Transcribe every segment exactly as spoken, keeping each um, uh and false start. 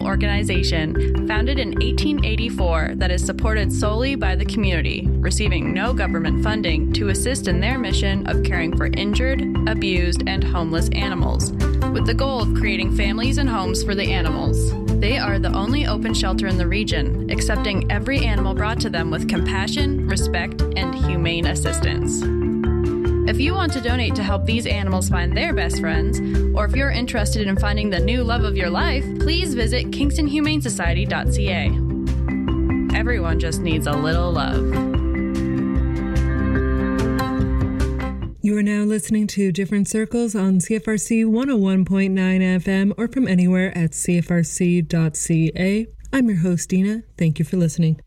organization founded in eighteen eighty-four that is supported solely by the community, receiving no government funding to assist in their mission of caring for injured, abused, and homeless animals, with the goal of creating families and homes for the animals. They are the only open shelter in the region, accepting every animal brought to them with compassion, respect, and humane assistance. If you want to donate to help these animals find their best friends, or if you're interested in finding the new love of your life, please visit kingston humane society dot c a. Everyone just needs a little love. You are now listening to Different Circles on C F R C one oh one point nine F M or from anywhere at c f r c dot c a. I'm your host, Dina. Thank you for listening.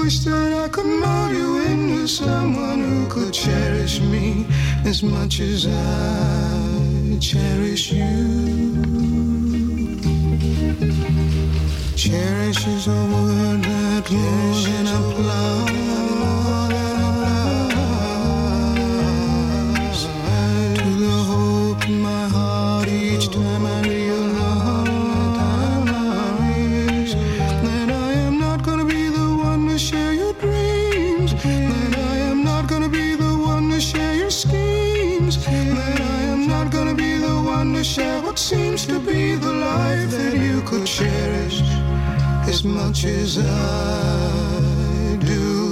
wish that I could mold you into someone who could cherish me as much as I cherish you. Cherish is a word that more than applies to the hope in my heart each time I realize that I am not gonna be the one to share your dreams, that I am not gonna be the one to share your schemes, that I am not gonna be the one to share what seems to be the life that you could cherish as much as I do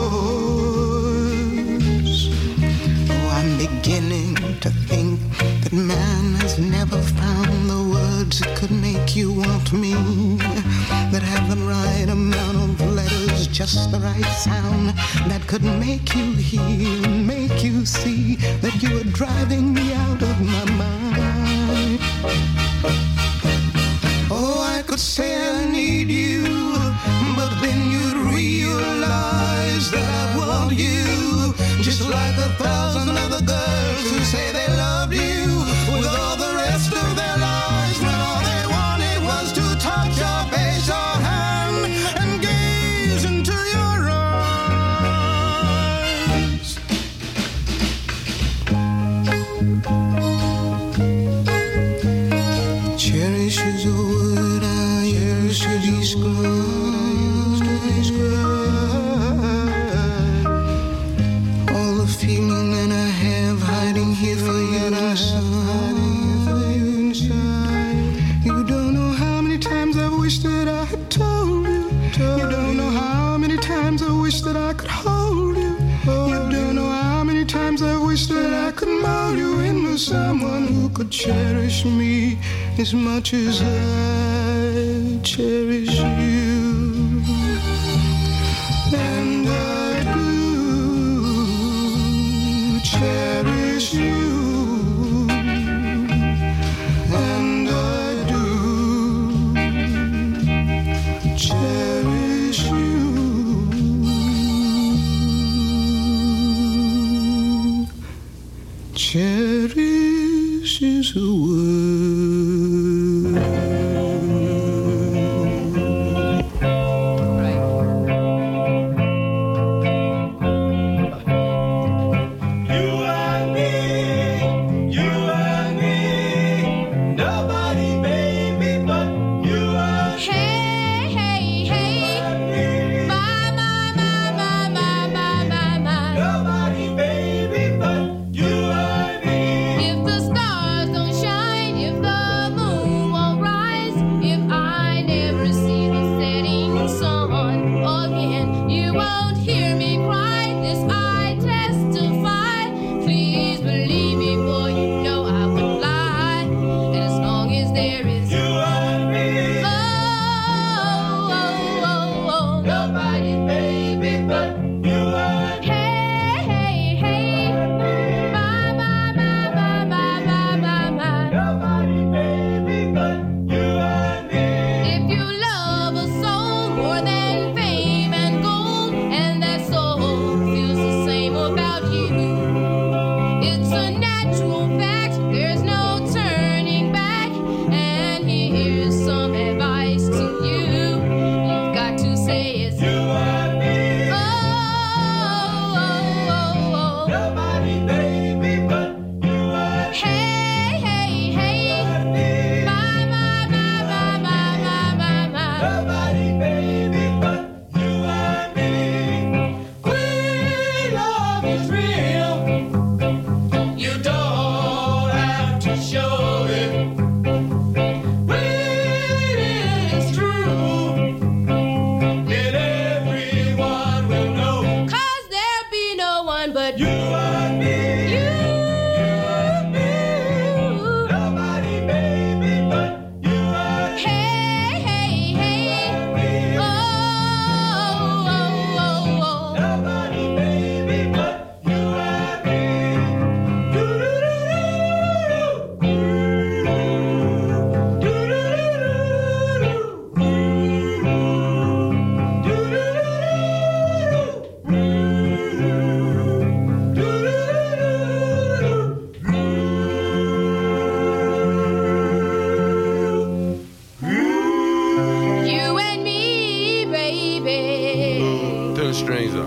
yours. Oh, I'm beginning to think that man has never found the words that could make you want me, that have the right amount of letters, just the right sound, that could make you hear, make you see that you are driving me out of my mind. Oh, I could say I need you, but then you'd realize that I want you, just like a thousand other girls who say they loved you with all the rest of their lives, when all they wanted was to touch your face or hand and gaze into your eyes. Cherish is a word I use to describe, to describe all the feeling that I have hiding here for you inside. You don't know how many times I wish that I had told you. You don't know how many times I wish that I could hold you. You don't know how many times I wish that I could mold you into someone who could cherish me as much as I cherish you. And I do cherish you. And I do cherish you. Cherish is a word. If the stars don't shine, stranger.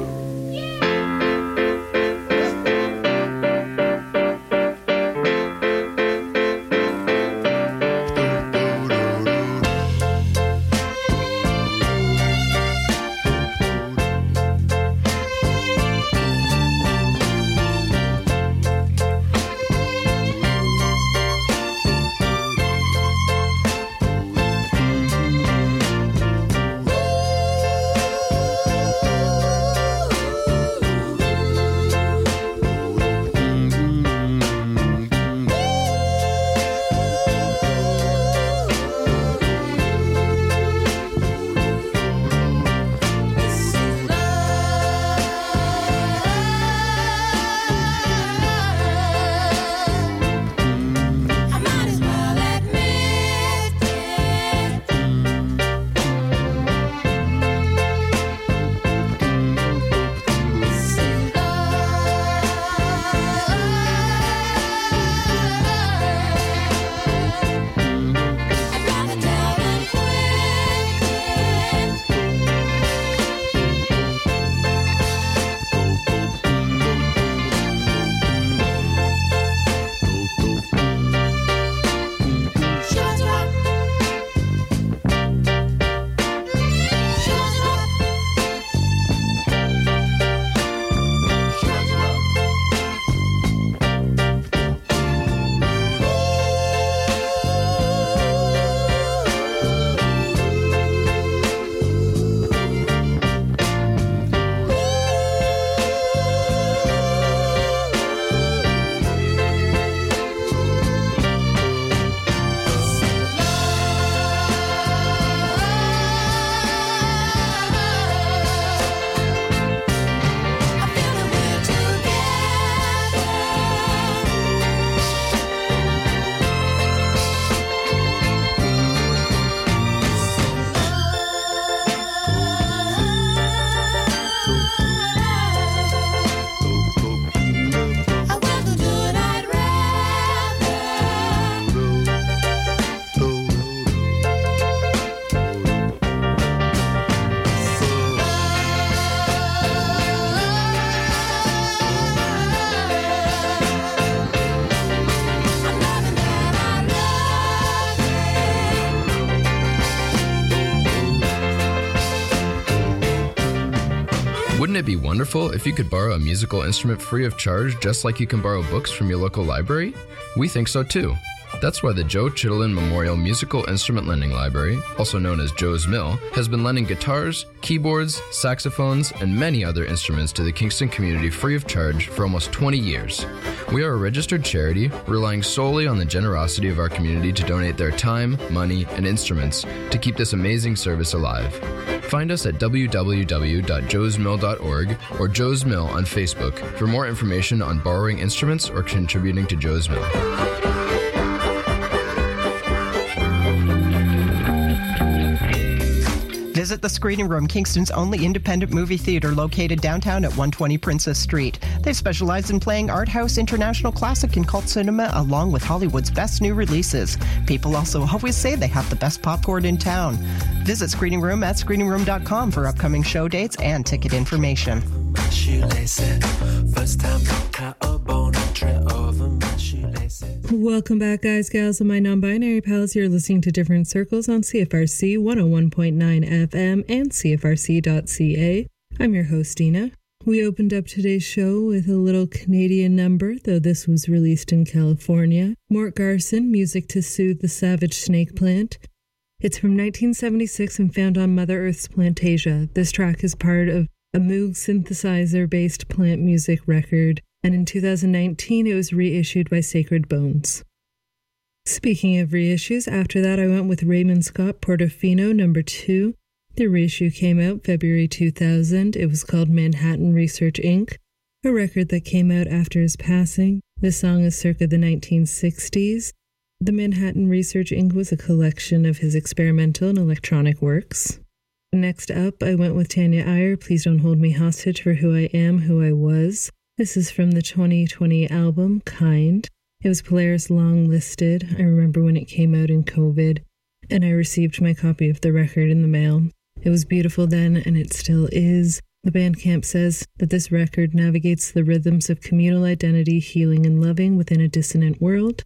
Wouldn't it be wonderful if you could borrow a musical instrument free of charge, just like you can borrow books from your local library? We think so too. That's why the Joe Chittenden Memorial Musical Instrument Lending Library, also known as Joe's Mill, has been lending guitars, keyboards, saxophones, and many other instruments to the Kingston community free of charge for almost twenty years. We are a registered charity, relying solely on the generosity of our community to donate their time, money, and instruments to keep this amazing service alive. Find us at w w w dot joes mill dot org or Joe's Mill on Facebook for more information on borrowing instruments or contributing to Joe's Mill. Visit the Screening Room, Kingston's only independent movie theater located downtown at one twenty Princess Street. They specialize in playing art house, international classic, and cult cinema, along with Hollywood's best new releases. People also always say they have the best popcorn in town. Visit Screening Room at screening room dot com for upcoming show dates and ticket information. Welcome back, guys, gals, and my non-binary pals. You're listening to Different Circles on C F R C one oh one point nine F M and C F R C dot C A. I'm your host, Dina. We opened up today's show with a little Canadian number, though this was released in California. Mort Garson, Music to Soothe the Savage Snake Plant. It's from nineteen seventy-six and found on Mother Earth's Plantasia. This track is part of a Moog synthesizer-based plant music record, and in two thousand nineteen it was reissued by Sacred Bones. Speaking of reissues, after that I went with Raymond Scott Portofino number two. The reissue came out February two thousand. It was called Manhattan Research Incorporated, a record that came out after his passing. This song is circa the nineteen sixties. The Manhattan Research Incorporated was a collection of his experimental and electronic works. Next up, I went with Tanya Iyer, Please Don't Hold Me Hostage for Who I Am, Who I Was. This is from the twenty twenty album, Kind. It was Polaris long listed. I remember when it came out in COVID, and I received my copy of the record in the mail. It was beautiful then, and it still is. The Bandcamp says that this record navigates the rhythms of communal identity, healing, and loving within a dissonant world.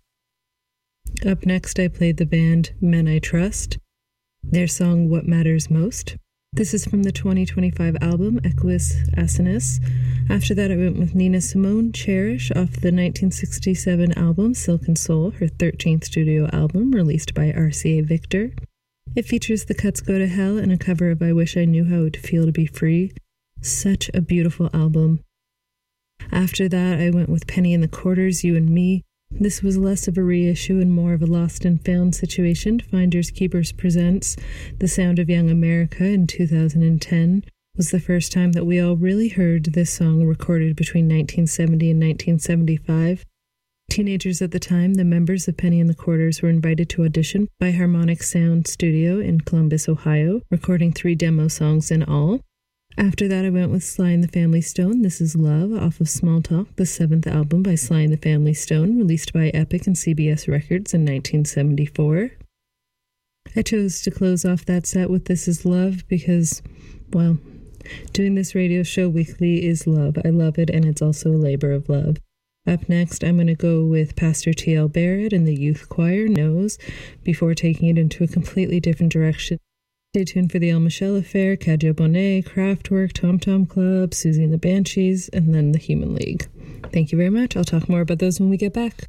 Up next, I played the band Men I Trust, their song What Matters Most. This is from the twenty twenty-five album Equus Asinus. After that, I went with Nina Simone, Cherish, off the nineteen sixty-seven album Silk and Soul, her thirteenth studio album released by R C A Victor. It features The Cuts Go to Hell and a cover of I Wish I Knew How It Would Feel to Be Free. Such a beautiful album. After that, I went with Penny and the Quarters, You and Me. This was less of a reissue and more of a lost and found situation. Finders Keepers presents The Sound of Young America in two thousand ten. Was the first time that we all really heard this song recorded between nineteen seventy and nineteen seventy-five. Teenagers at the time, the members of Penny and the Quarters were invited to audition by Harmonic Sound Studio in Columbus, Ohio, recording three demo songs in all. After that, I went with Sly and the Family Stone, This Is Love, off of Small Talk, the seventh album by Sly and the Family Stone, released by Epic and C B S Records in nineteen seventy-four. I chose to close off that set with This Is Love because, well, doing this radio show weekly is love. I love it, and it's also a labor of love. Up next, I'm going to go with Pastor T L Barrett and the Youth Choir, Knows, before taking it into a completely different direction. Stay tuned for the El Michelle Affair, Kadja Bonet, Kraftwerk, Tom Tom Club, Susie and the Banshees, and then the Human League. Thank you very much. I'll talk more about those when we get back.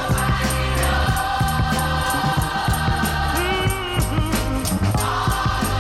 Mm-hmm.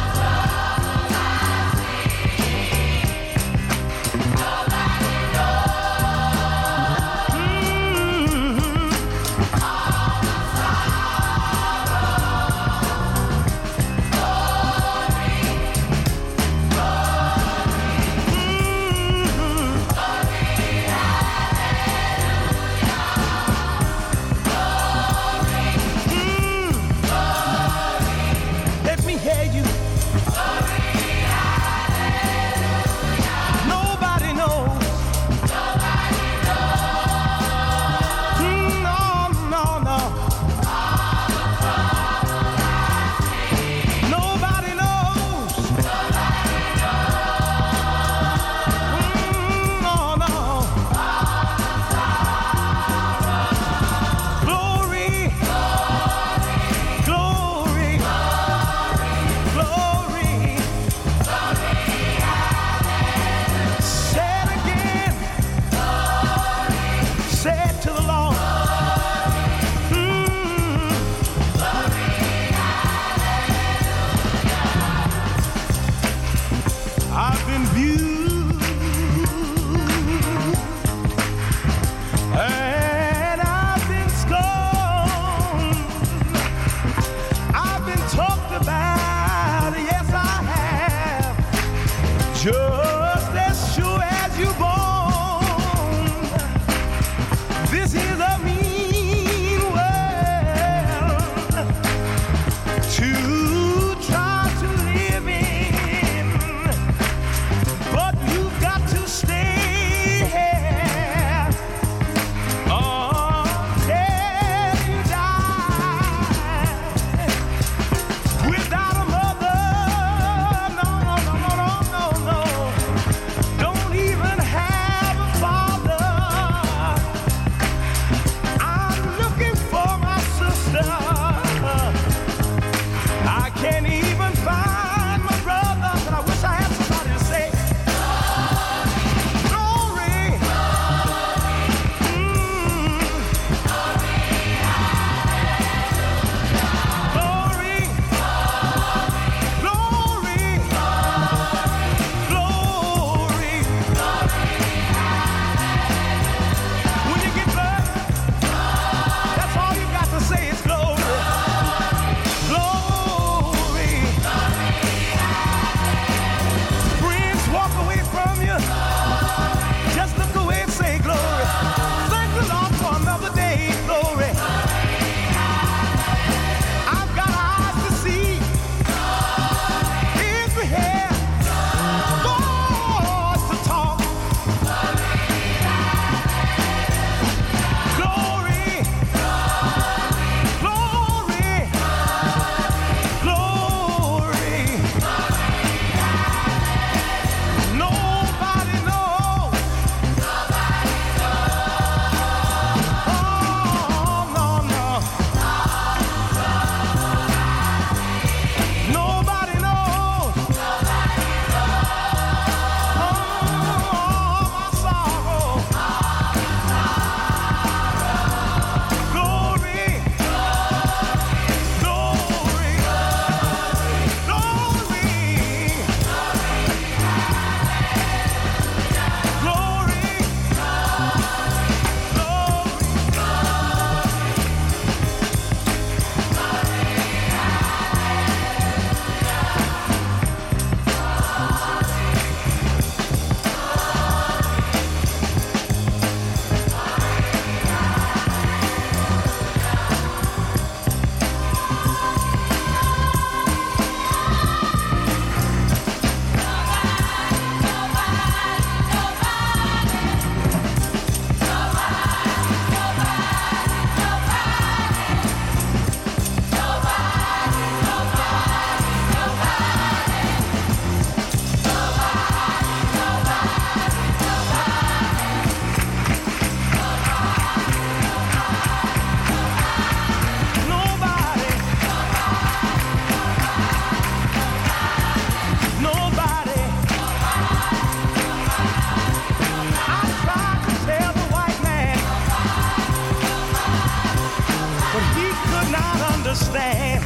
understand.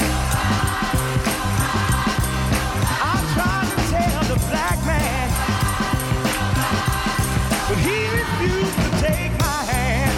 I tried to tell the black man, but he refused to take my hand.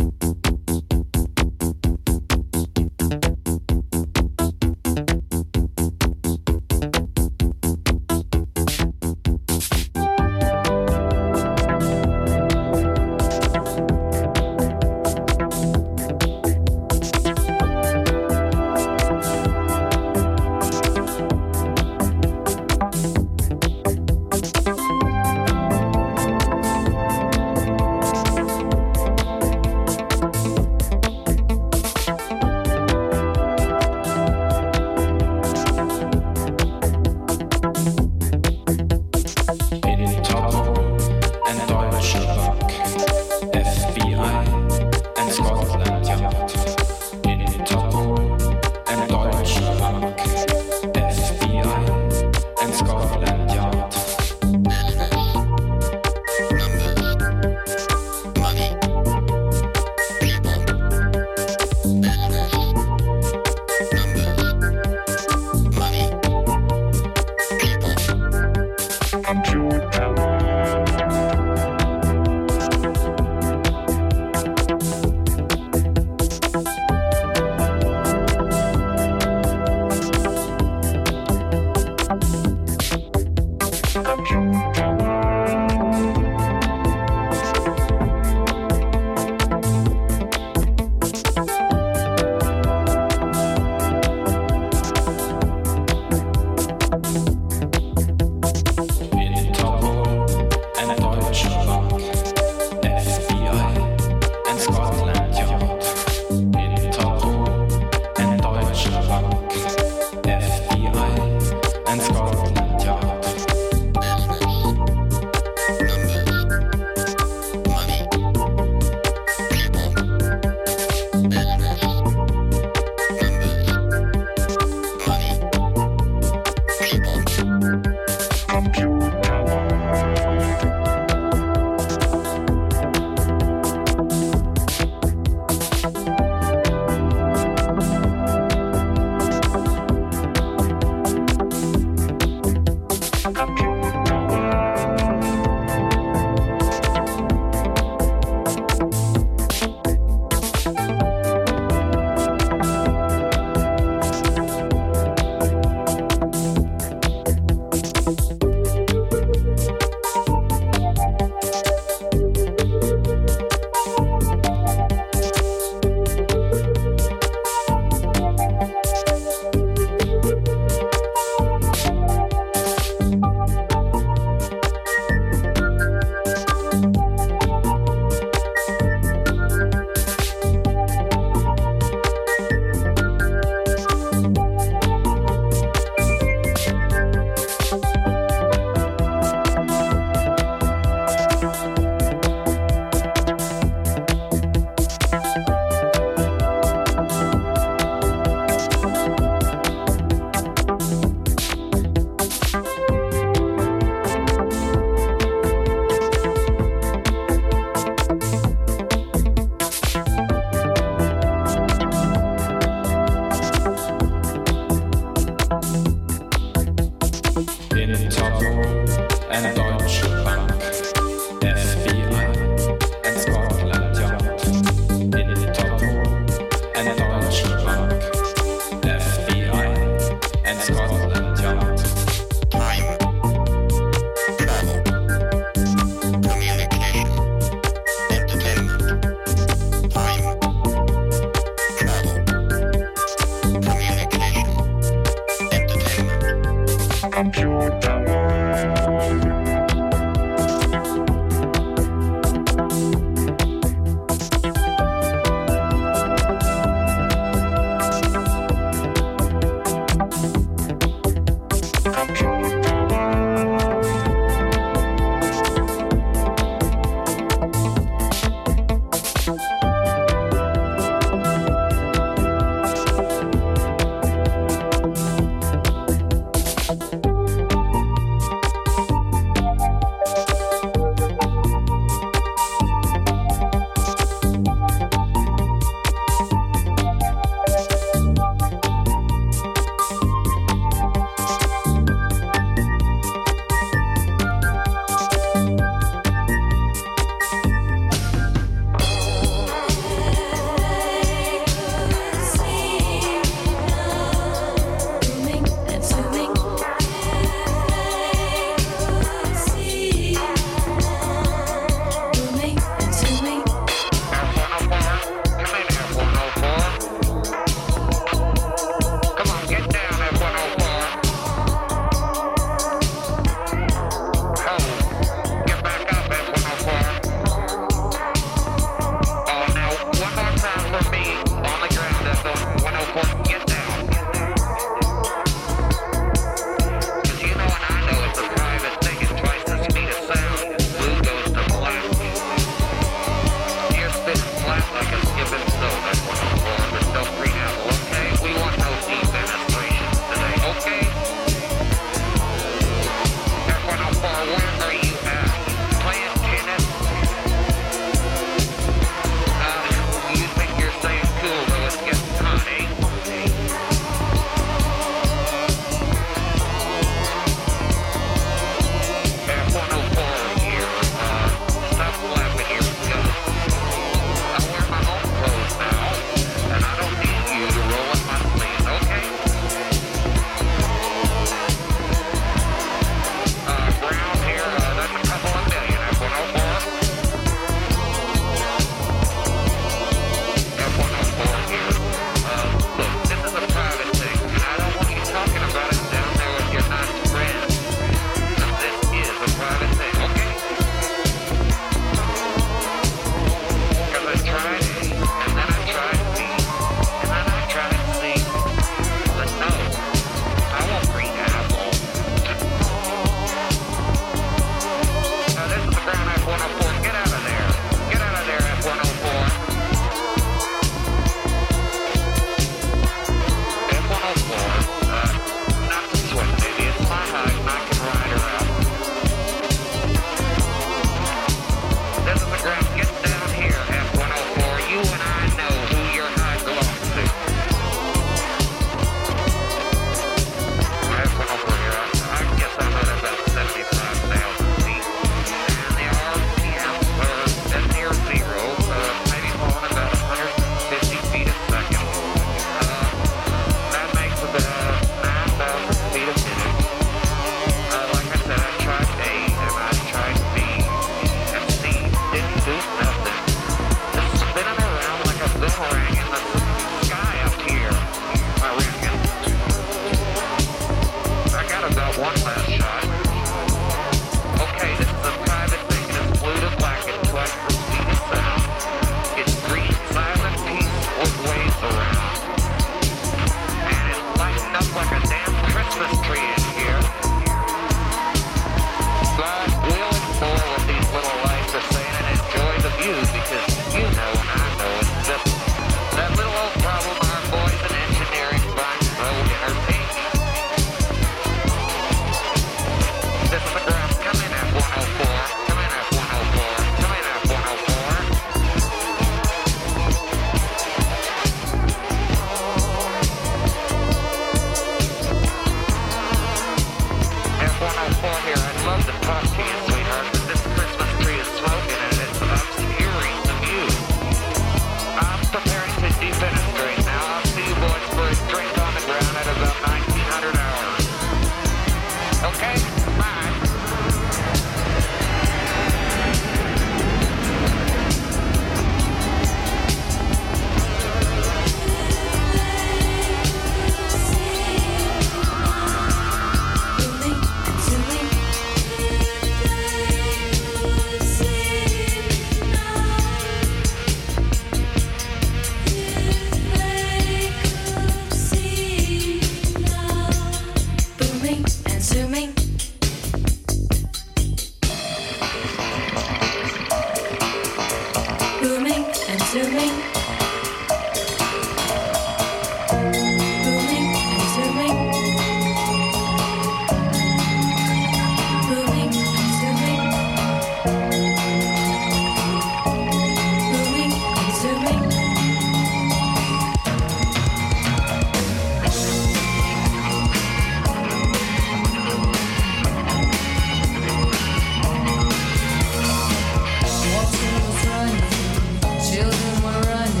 Children were running.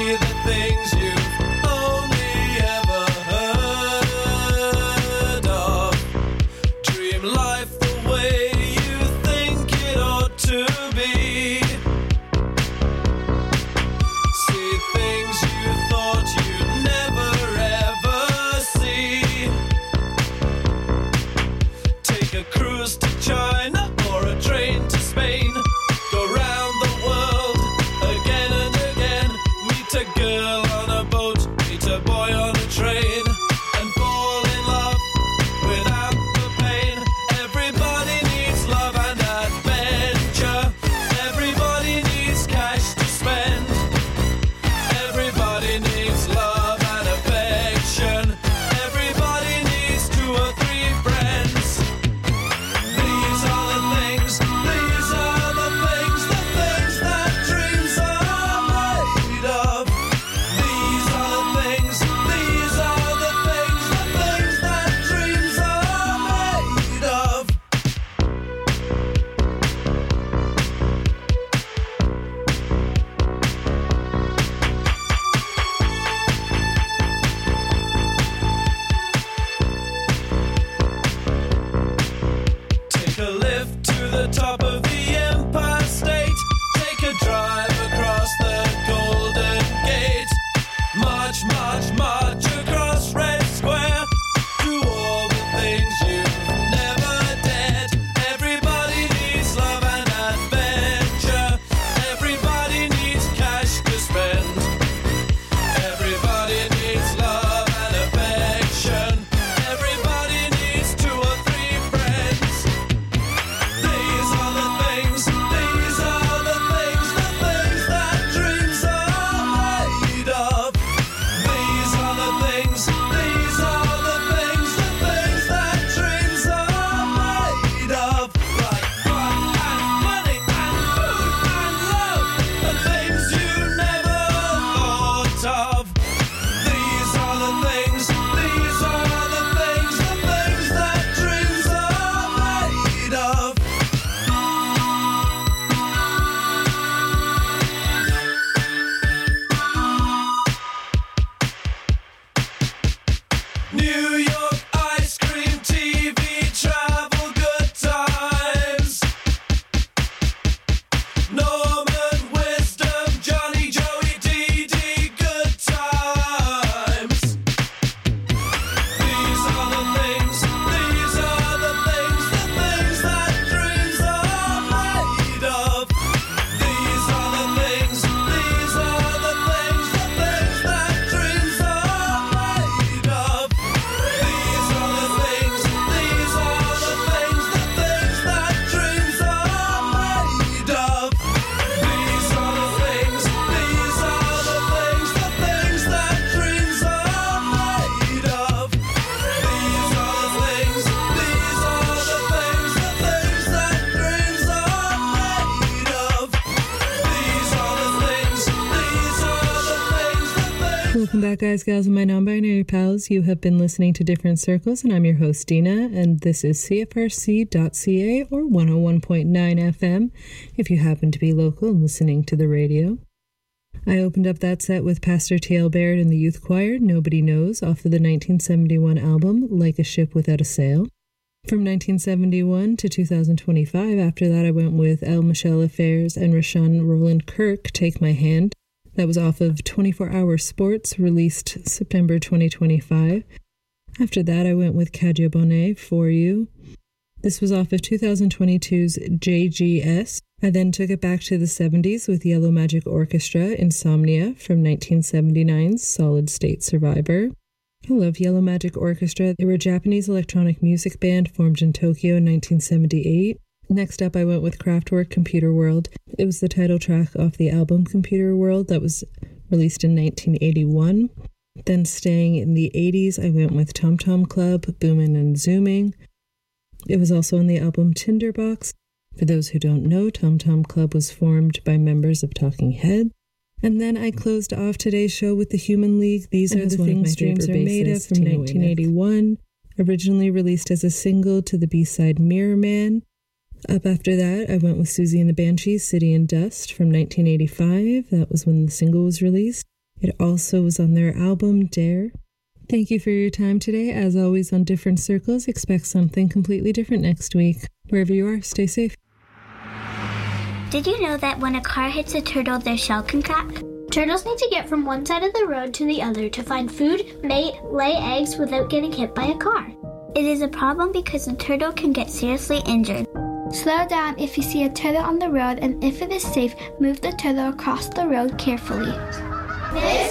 the things you've only ever heard of. Dream life the way you think it ought to be. See things you thought you'd never ever see. Take a cruise to China or a train to Spain. Go round the world again and again. Meet a girl on a boat, meet a boy on a train, and fall in love without the pain. Everybody needs love and adventure. Everybody needs cash to spend. Everybody needs love and affection. Everybody needs two or three friends. These are the things, these are the things, the things that dreams are made of. These are the things, these are the things, the things that dreams are made of. Take a lift to the top of the Empire State. Take a drive across the Golden Gate. March, march, march across Red Square. Do all the things you've never dared. Everybody needs love and adventure. Everybody needs cash to spend. Everybody needs love and affection. Everybody needs two or three friends. These are the things, these are the things, the things that dreams are made of. These are the things, these are the things, the things that dreams are made of. Like fun and money and food and love, the things you never thought of. These are the things, these are the things, the things that dreams are made of. New York ice cream, T V, travel, good times. Norman Wisdom, Johnny, Joey, Dee Dee, good times. These are the things, these are the things, the things that dreams are made of. These are the things, these are the things, the things that dreams are made of. These are the things, these are the things, the things that dreams are made of. These are the things, these are the things, the things that dreams are made of. These are the things, these are the things, the things that dreams are made of. These are the things, these are the things, the things. Welcome back, guys, gals, and my non-binary pals. You have been listening to Different Circles, and I'm your host, Dina, and this is C F R C dot C A or one oh one point nine F M, if you happen to be local and listening to the radio. I opened up that set with Pastor T L Baird and the Youth Choir, Nobody Knows, off of the nineteen seventy-one album, Like a Ship Without a Sail. From nineteen seventy-one to two thousand twenty-five, after that I went with El Michelle Affairs and Rashawn Roland Kirk, Take My Hand. That was off of twenty-four hour Sports, released September twenty twenty-five. After that, I went with Kadja Bonet, For You. This was off of two thousand twenty-two's J G S. I then took it back to the seventies with Yellow Magic Orchestra, Insomnia, from nineteen seventy-nine's Solid State Survivor. I love Yellow Magic Orchestra. They were a Japanese electronic music band formed in Tokyo in nineteen seventy-eight. Next up, I went with Kraftwerk, Computer World. It was the title track off the album Computer World that was released in nineteen eighty-one. Then staying in the eighties, I went with Tom Tom Club, Boomin' and Zooming. It was also on the album Tinderbox. For those who don't know, Tom Tom Club was formed by members of Talking Head. And then I closed off today's show with the Human League. These and are the things dreams are made of, from nineteen eighty-one. Originally released as a single to the B-side Mirror Man. Up after that, I went with Susie and the Banshees, City and Dust, from nineteen eighty-five. That was when the single was released. It also was on their album Dare. Thank you for your time today. As always on Different Circles, expect something completely different next week. Wherever you are, stay safe. Did you know that when a car hits a turtle, their shell can crack? Turtles need to get from one side of the road to the other to find food, mate, lay eggs without getting hit by a car. It is a problem because the turtle can get seriously injured. Slow down if you see a turtle on the road, and if it is safe, move the turtle across the road carefully. This